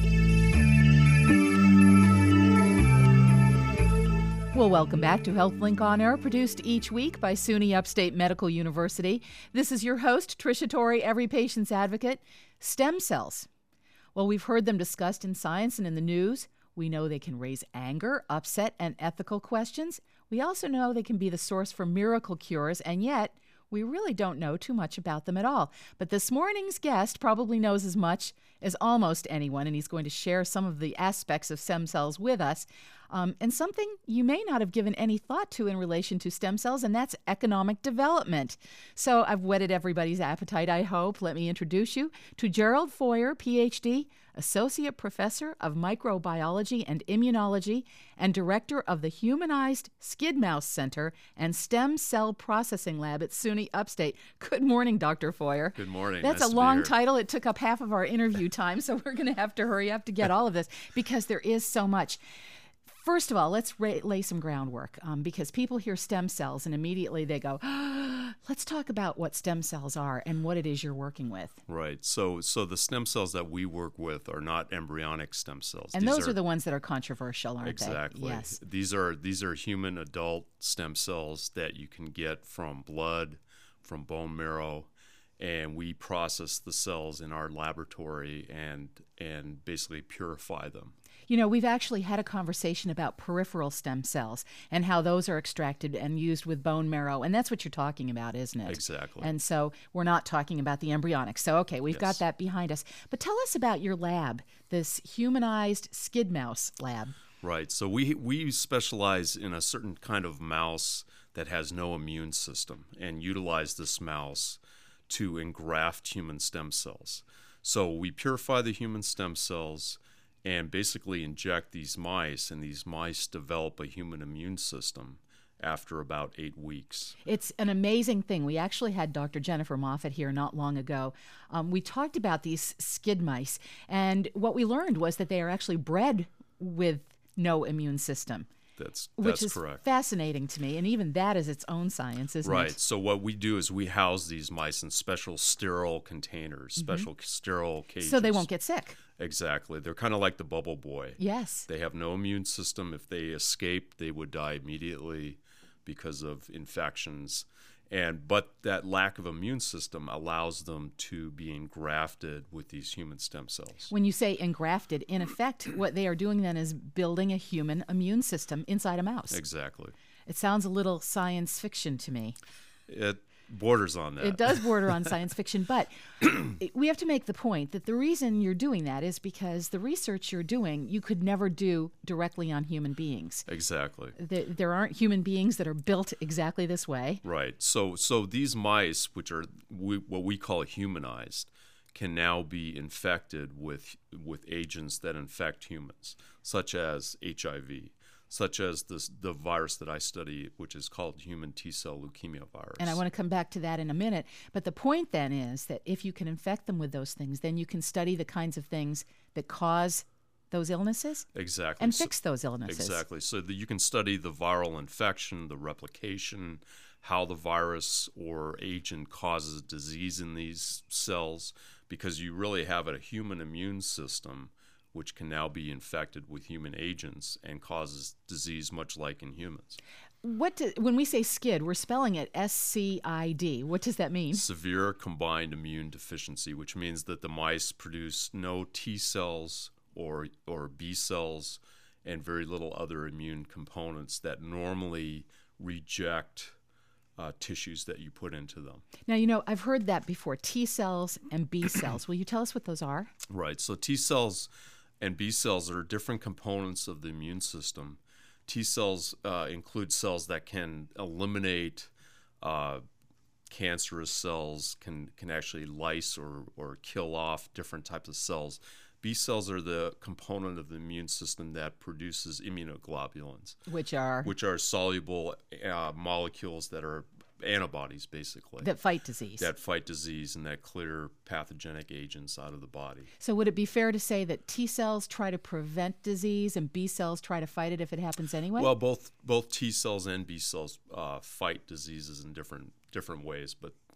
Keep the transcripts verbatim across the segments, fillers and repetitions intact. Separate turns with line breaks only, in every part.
Well, welcome back to HealthLink On Air, produced each week by SUNY Upstate Medical University. This is your host, Tricia Torrey, every patient's advocate. Stem cells. Well, we've heard them discussed in science and in the news. We know they can raise anger, upset, and ethical questions. We also know they can be the source for miracle cures, and yet we really don't know too much about them at all. But this morning's guest probably knows as much as almost anyone, and he's going to share some of the aspects of stem cells with us. Um, and something you may not have given any thought to in relation to stem cells, and that's economic development. So I've whetted everybody's appetite, I hope. Let me introduce you to Gerald Foyer, P H D, Associate Professor of Microbiology and Immunology, and Director of the Humanized Skid Mouse Center and Stem Cell Processing Lab at SUNY Upstate. Good morning, Doctor Foyer.
Good morning.
That's
nice
a
to
long
be here.
title. It took up half of our interview time, so we're going to have to hurry up to get all of this because there is so much. First of all, let's ra- lay some groundwork um, because people hear stem cells and immediately they go, oh, let's talk about what stem cells are and what it is you're working with.
Right. So so the stem cells that we work with are not embryonic stem cells.
And
These
those are, are the ones that are controversial, aren't
exactly.
they? Yes.
These are these are human adult stem cells that you can get from blood, from bone marrow, and we process the cells in our laboratory and and basically purify them.
You know, we've actually had a conversation about peripheral stem cells and how those are extracted and used with bone marrow. And that's what you're talking about, isn't it?
Exactly.
And so we're not talking about the embryonic. So, okay, we've
Yes.
got that behind us. But tell us about your lab, this humanized skid mouse lab.
Right. So we we specialize in a certain kind of mouse that has no immune system and utilize this mouse to engraft human stem cells. So we purify the human stem cells and basically inject these mice, and these mice develop a human immune system after about eight weeks.
It's an amazing thing. We actually had Doctor Jennifer Moffat here not long ago. Um, we talked about these skid mice, and what we learned was that they are actually bred with no immune system.
That's
Which
that's
is
correct.
fascinating to me, and even that is its own science, isn't
Right.
it?
So what we do is we house these mice in special sterile containers, special sterile cages.
So they won't get sick.
Exactly. They're kind of like the bubble boy.
Yes.
They have no immune system. If they escape, they would die immediately because of infections. And but that lack of immune system allows them to be engrafted with these human stem cells.
When you say engrafted, in effect, what they are doing then is building a human immune system inside a mouse.
Exactly.
It sounds a little science fiction to me.
It borders on that.
It does border on science fiction, but it- we have to make the point that the reason you're doing that is because the research you're doing, you could never do directly on human beings.
Exactly.
There, there aren't human beings that are built exactly this way.
Right. So so these mice, which are we, what we call humanized, can now be infected with with agents that infect humans, such as H I V, such as this, the virus that I study, which is called human T-cell leukemia virus.
And I want to come back to that in a minute. But the point then is that if you can infect them with those things, then you can study the kinds of things that cause those illnesses
Exactly.
and
So-
fix those illnesses.
Exactly. So that you can study the viral infection, the replication, how the virus or agent causes disease in these cells, because you really have a human immune system which can now be infected with human agents and causes disease much like in humans.
What do, when we say SCID, we're spelling it S C I D. What does that mean?
Severe combined immune deficiency, which means that the mice produce no T cells or or B cells and very little other immune components that normally reject uh, tissues that you put into them.
Now, you know, I've heard that before, T cells and B cells. Will you tell us what those are?
Right. So T cells and B cells are different components of the immune system. T cells uh, include cells that can eliminate uh, cancerous cells, can can actually lyse or, or kill off different types of cells. B cells are the component of the immune system that produces immunoglobulins,
Which are
which are soluble uh, molecules that are antibodies, basically,
that fight disease.
that fight disease and that clear pathogenic agents out of the body.
So would it be fair to say that T cells try to prevent disease and B cells try to fight it if it happens anyway?
Well, both both T cells and B cells uh, fight diseases in different different ways, but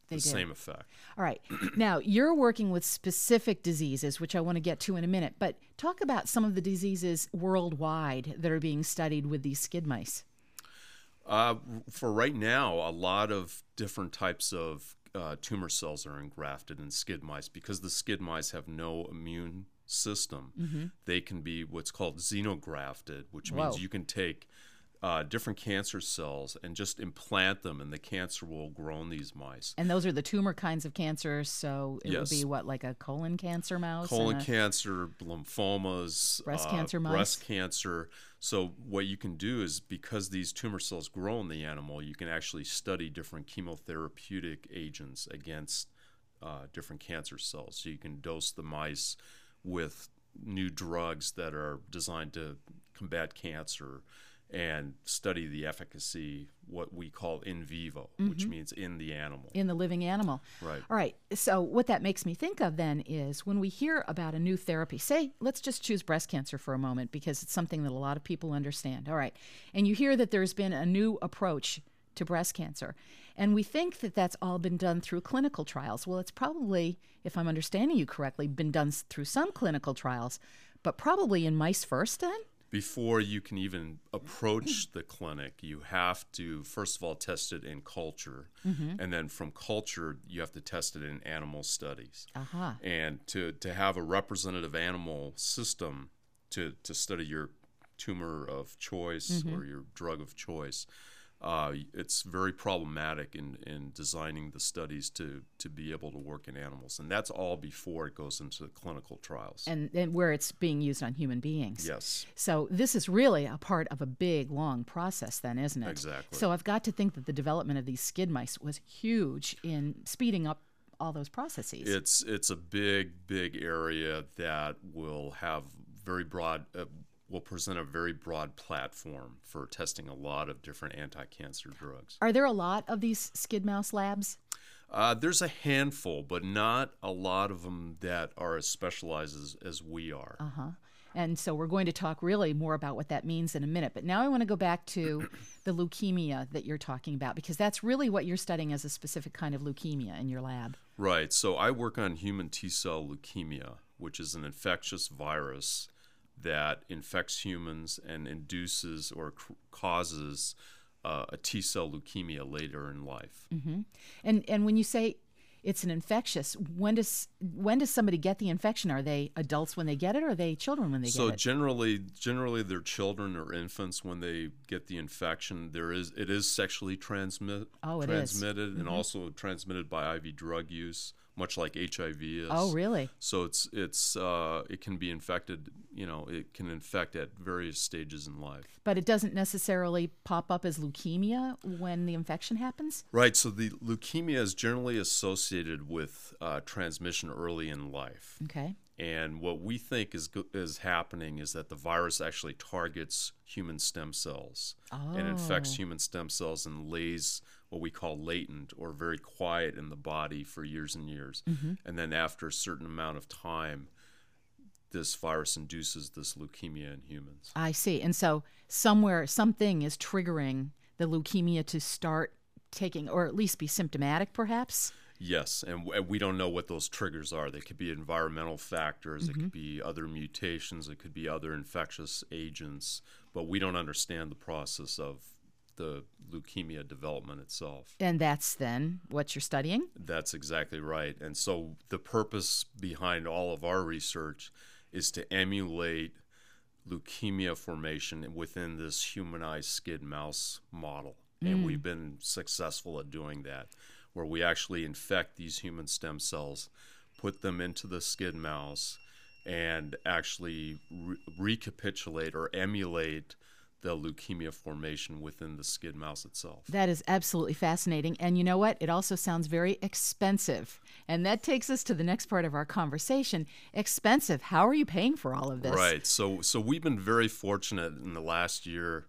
They
the
do.
same effect.
All right. Now, you're working with specific diseases, which I want to get to in a minute, but talk about some of the diseases worldwide that are being studied with these skid mice.
Uh, for right now, a lot of different types of uh, tumor cells are engrafted in skid mice because the skid mice have no immune system. Mm-hmm. They can be what's called xenografted, which
Whoa.
means you can take uh, different cancer cells and just implant them, and the cancer will grow in these mice.
And those are the tumor kinds of cancers, so it
Yes.
would be what, like a colon cancer mouse?
Colon
and a
cancer, lymphomas,
breast
uh,
cancer mice?
breast cancer. So what you can do is, because these tumor cells grow in the animal, you can actually study different chemotherapeutic agents against uh, different cancer cells. So you can dose the mice with new drugs that are designed to combat cancer and study the efficacy, what we call in vivo, mm-hmm. which means in the animal.
In the living animal.
Right.
All right. So what that makes me think of then is when we hear about a new therapy, say, let's just choose breast cancer for a moment because it's something that a lot of people understand. All right. And you hear that there's been a new approach to breast cancer. And we think that that's all been done through clinical trials. Well, it's probably, if I'm understanding you correctly, been done through some clinical trials, but probably in mice first then?
Before you can even approach the clinic, you have to, first of all, test it in culture. Mm-hmm. And then from culture, you have to test it in animal studies.
Uh-huh.
And to, to have a representative animal system to, to study your tumor of choice mm-hmm. or your drug of choice, uh, it's very problematic in, in designing the studies to, to be able to work in animals. And that's all before it goes into the clinical trials.
And, and where it's being used on human beings.
Yes.
So this is really a part of a big, long process then, isn't it?
Exactly.
So I've got to think that the development of these skid mice was huge in speeding up all those processes.
It's, it's a big, big area that will have very broad... Uh, will present a very broad platform for testing a lot of different anti-cancer drugs.
Are there a lot of these skid mouse labs?
Uh, there's a handful, but not a lot of them that are as specialized as, as we are.
Uh-huh. And so we're going to talk really more about what that means in a minute. But now I want to go back to the leukemia that you're talking about, because that's really what you're studying as a specific kind of leukemia in your lab.
Right. So I work on human T-cell leukemia, which is an infectious virus that infects humans and induces or c- causes uh, a T-cell leukemia later in life.
Mm-hmm. And and when you say it's an infectious, when does when does somebody get the infection? Are they adults when they get it, or are they children when they
so
get it?
So generally, generally they're children or infants when they get the infection. There is it is sexually transmit
oh, it
transmitted
is.
and
Mm-hmm.
also transmitted by I V drug use, much like H I V is.
Oh, really?
So it's it's uh, it can be infected. You know, it can infect at various stages in life.
But it doesn't necessarily pop up as leukemia when the infection happens?
Right. So the leukemia is generally associated with uh, transmission early in life.
Okay.
And what we think is is happening is that the virus actually targets human stem cells
oh.
and infects human stem cells and lays what we call latent or very quiet in the body for years and years. Mm-hmm. And then after a certain amount of time, this virus induces this leukemia in humans.
I see. And so somewhere, something is triggering the leukemia to start taking, or at least be symptomatic, perhaps?
Yes, and w- we don't know what those triggers are. They could be environmental factors, mm-hmm. it could be other mutations, it could be other infectious agents, but we don't understand the process of the leukemia development itself.
And that's then what you're studying?
That's exactly right. And so the purpose behind all of our research is to emulate leukemia formation within this humanized skid mouse model. Mm. And we've been successful at doing that, where we actually infect these human stem cells, put them into the skid mouse, and actually re- recapitulate or emulate the leukemia formation within the skid mouse itself.
That is absolutely fascinating. And you know what? It also sounds very expensive. And that takes us to the next part of our conversation. Expensive. How are you paying for all of this?
Right. So so we've been very fortunate in the last year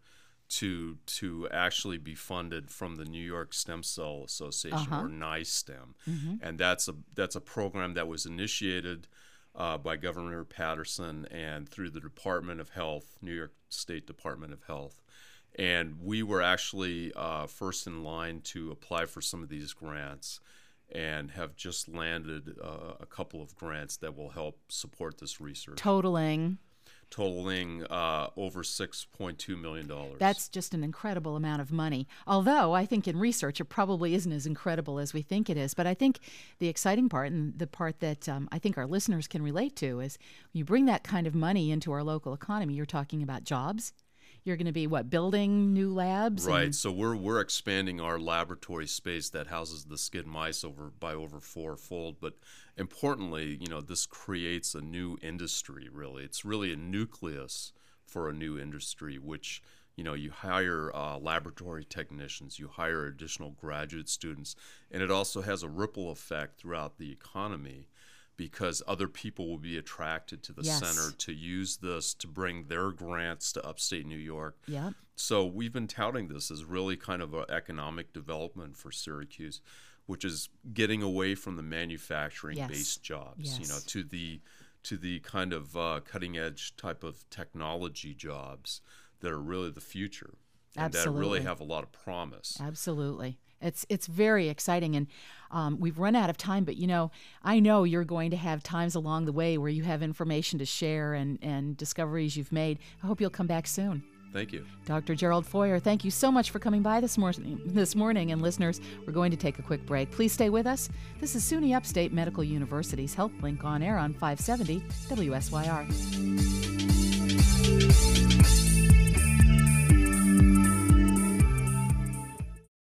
to to actually be funded from the New York Stem Cell Association,
uh-huh.
or NISTEM.
Mm-hmm.
And that's a that's a program that was initiated Uh, by Governor Patterson and through the Department of Health, New York State Department of Health. And we were actually uh, first in line to apply for some of these grants. and have just landed uh, a couple of grants that will help support this research.
Totaling?
Totaling uh, over six point two million dollars.
That's just an incredible amount of money. Although I think in research it probably isn't as incredible as we think it is. But I think the exciting part, and the part that um, I think our listeners can relate to, is when you bring that kind of money into our local economy, you're talking about jobs. You're going to be, what, building new labs?
Right.
And
So we're we're expanding our laboratory space that houses the skid mice over by over fourfold. But importantly, you know, this creates a new industry. Really, it's really a nucleus for a new industry, which, you know, you hire uh, laboratory technicians, you hire additional graduate students, and it also has a ripple effect throughout the economy, because other people will be attracted to the
Yes.
center to use this to bring their grants to upstate New York.
Yep.
So we've been touting this as really kind of an economic development for Syracuse, which is getting away from the manufacturing-based
Yes.
jobs,
Yes.
you know, to the to the kind of uh, cutting-edge type of technology jobs that are really the future, and that
Absolutely.
really have a lot of promise.
Absolutely. It's it's very exciting, and um, we've run out of time, but, you know, I know you're going to have times along the way where you have information to share and, and discoveries you've made. I hope you'll come back soon.
Thank you.
Doctor Gerald Foyer, thank you so much for coming by this, mor- this morning. And listeners, we're going to take a quick break. Please stay with us. This is SUNY Upstate Medical University's HealthLink on air on five seventy W S Y R.